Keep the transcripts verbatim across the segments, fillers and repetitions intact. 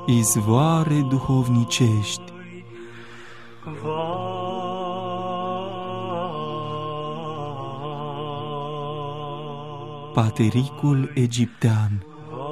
izvoare duhovnicești. Patericul egiptean.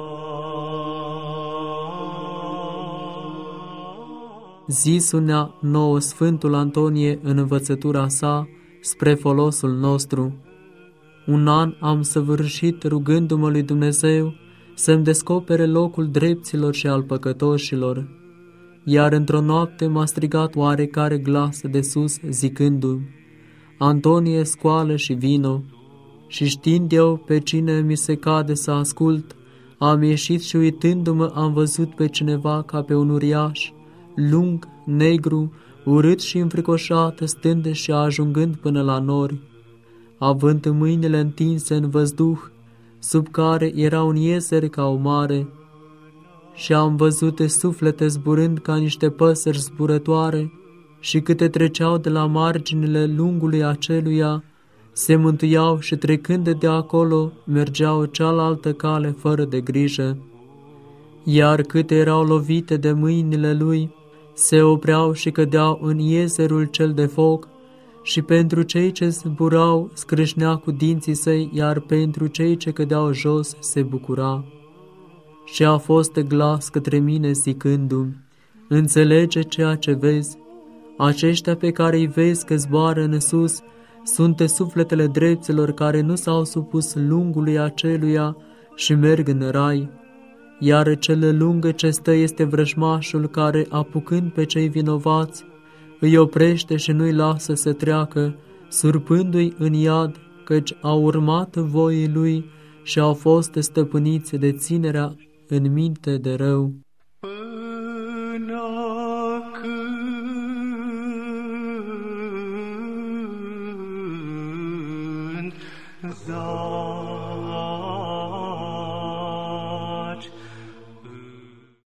Zisunea nouă Sfântul Antonie în învățătura sa spre folosul nostru. Un an am săvârșit rugându-mă lui Dumnezeu să-mi descopere locul drepților și al păcătoșilor, iar într-o noapte m-a strigat oarecare glas de sus zicându-mi: Antonie, scoală și vino. Și știind eu pe cine mi se cade să ascult, am ieșit și uitându-mă am văzut pe cineva ca pe un uriaș, lung, negru, urât și înfricoșat, stând și ajungând până la nori, având mâinile întinse în văzduh, sub care era un ieser ca o mare. Și am văzut suflete zburând ca niște păsări zburătoare, și câte treceau de la marginile lungului aceluia, se mântuiau și trecând de acolo, mergeau cealaltă cale fără de grijă. Iar câte erau lovite de mâinile lui, se opreau și cădeau în iezerul cel de foc, și pentru cei ce zburau scrâșnea cu dinții săi, iar pentru cei ce cădeau jos se bucura. Și a fost glas către mine zicându-mi: înțelege ceea ce vezi, aceștia pe care îi vezi că zboară în sus, sunt sufletele drepților care nu s-au supus lungului aceluia și merg în rai, iar cel lungă ce stă este vrăjmașul care, apucând pe cei vinovați, îi oprește și nu-i lasă să treacă, surpându-i în iad, căci au urmat voii lui și au fost stăpâniți de ținerea în minte de rău. Până când